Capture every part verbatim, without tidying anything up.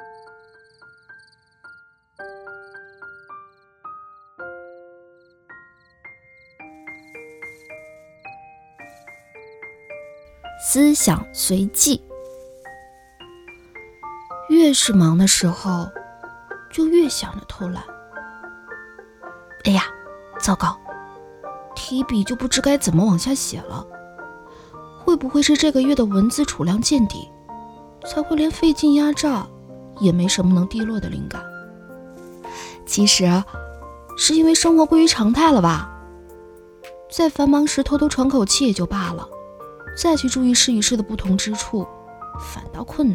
思想随记。越是忙的时候，就越想着偷懒。哎呀，糟糕，提笔就不知该怎么往下写了。会不会是这个月的文字储量见底，才会连费劲压榨也没什么能滴落的灵感？其实是因为生活过于常态了吧？在繁忙时偷偷喘口气也就罢了，再去注意事与事的不同之处，反倒困难。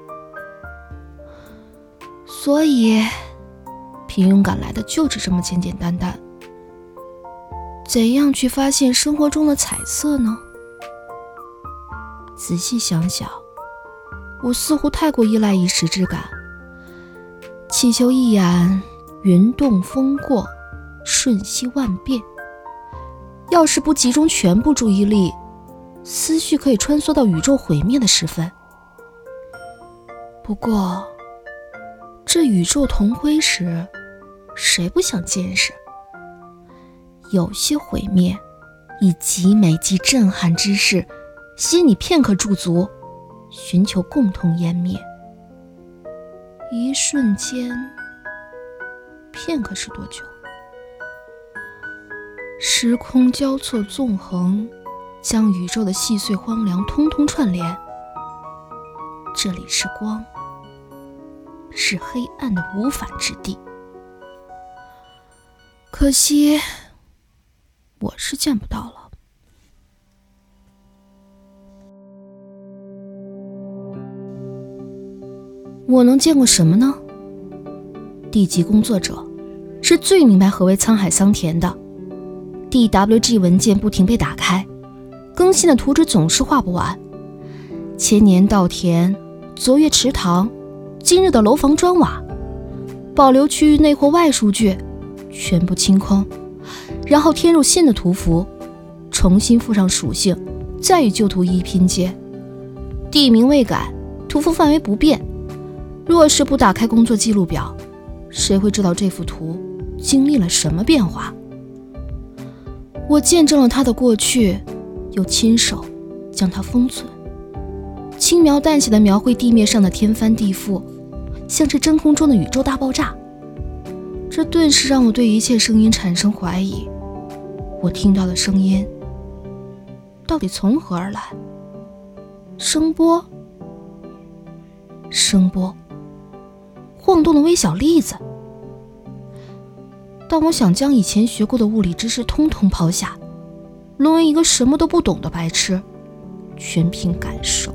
所以平庸感来的就是这么简简单单。怎样去发现生活中的彩色呢？仔细想想，我似乎太过依赖一时之感，祈求一眼云动风过，瞬息万变。要是不集中全部注意力，思绪可以穿梭到宇宙毁灭的时分。不过这宇宙同辉时，谁不想见识？有些毁灭以极美极震撼之势吸引你片刻驻足，寻求共同湮灭。一瞬间，片刻是多久？时空交错纵横，将宇宙的细碎荒凉通通串联。这里是光，是黑暗的无反之地。可惜我是见不到了。我能见过什么呢？地级工作者是最明白何为沧海桑田的。 D W G 文件不停被打开，更新的图纸总是画不完。千年稻田，昨月池塘，今日的楼房砖瓦，保留区域内或外数据全部清空，然后添入新的图符，重新附上属性，再与旧图一一拼接。地名未改，图符范围不变。若是不打开工作记录表，谁会知道这幅图经历了什么变化？我见证了它的过去，又亲手将它封存，轻描淡写地描绘地面上的天翻地覆，像是真空中的宇宙大爆炸。这顿时让我对一切声音产生怀疑。我听到的声音到底从何而来？声波，声波，晃动的微小粒子。当我想将以前学过的物理知识通通抛下，沦为一个什么都不懂的白痴，全凭感受。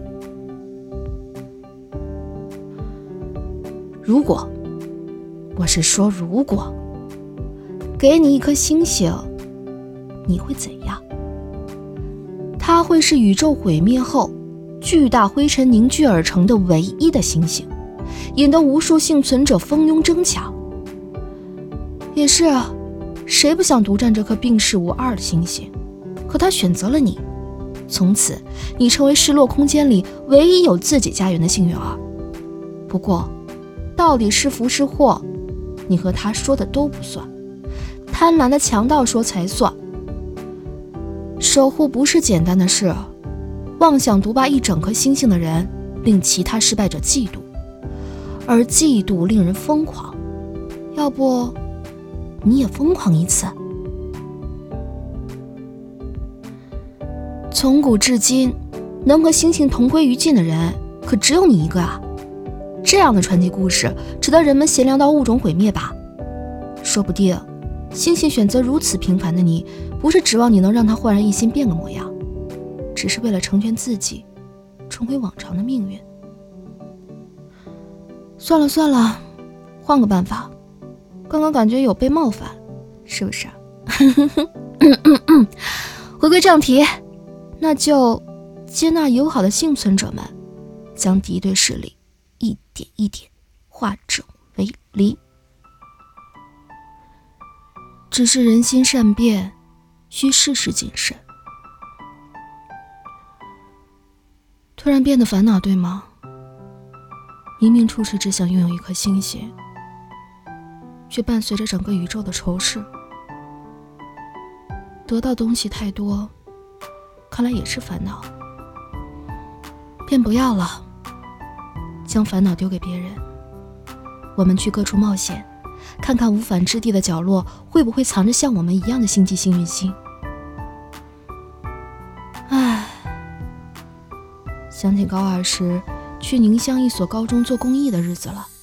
如果，我是说如果，给你一颗星星，你会怎样？它会是宇宙毁灭后巨大灰尘凝聚而成的唯一的星星，引得无数幸存者蜂拥争抢。也是啊，谁不想独占这颗并世无二的星星？可他选择了你，从此你成为失落空间里唯一有自己家园的幸运儿。不过到底是福是祸，你和他说的都不算，贪婪的强盗说才算。守护不是简单的事，妄想独霸一整颗星星的人令其他失败者嫉妒，而嫉妒令人疯狂。要不你也疯狂一次？从古至今，能和星星同归于尽的人可只有你一个啊！这样的传奇故事值得人们闲聊到物种毁灭吧？说不定星星选择如此平凡的你，不是指望你能让他焕然一新变个模样，只是为了成全自己，重回往常的命运。算了算了，换个办法。刚刚感觉有被冒犯，是不是？回归正题，那就接纳友好的幸存者们，将敌对势力一点一点化整为零。只是人心善变，需事事谨慎。突然变得烦恼，对吗？ 明明初时只想拥有一颗星星，却伴随着整个宇宙的仇视。得到东西太多，看来也是烦恼，便不要了，将烦恼丢给别人。我们去各处冒险，看看无反之地的角落会不会藏着像我们一样的星际幸运星。唉，想起高二时去宁乡一所高中做公益的日子了。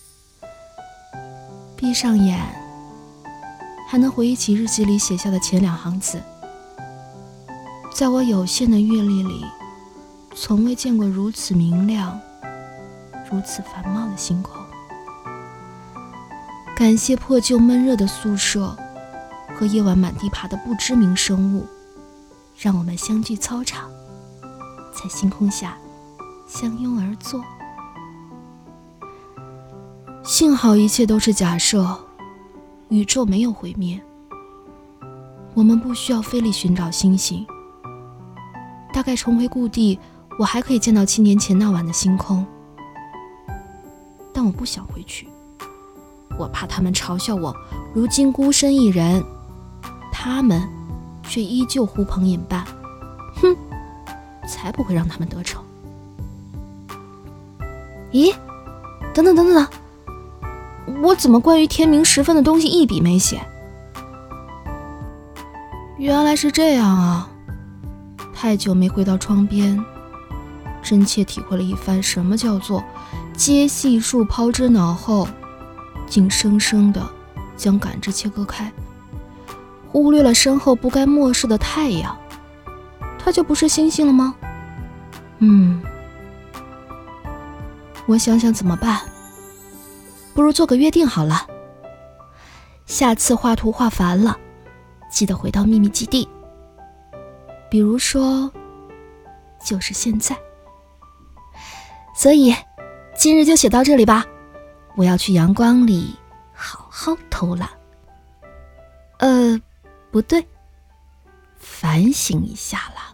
闭上眼，还能回忆起日记里写下的前两行字。在我有限的阅历里，从未见过如此明亮、如此繁茂的星空。感谢破旧闷热的宿舍和夜晚满地爬的不知名生物，让我们相聚操场，在星空下相拥而坐。幸好一切都是假设，宇宙没有毁灭，我们不需要费力寻找星星。大概重回故地，我还可以见到七年前那晚的星空，但我不想回去，我怕他们嘲笑我如今孤身一人，他们却依旧呼朋引伴，哼，才不会让他们得逞。咦，等等等等等，我怎么关于天明时分的东西一笔没写？原来是这样啊！太久没回到窗边，真切体会了一番什么叫做皆细数抛之脑后，竟生生地将感知切割开，忽略了身后不该漠视的太阳。它就不是星星了吗？嗯，我想想怎么办，不如做个约定好了。下次画图画烦了，记得回到秘密基地。比如说，就是现在。所以，今日就写到这里吧。我要去阳光里好好偷懒。呃，不对，反省一下啦。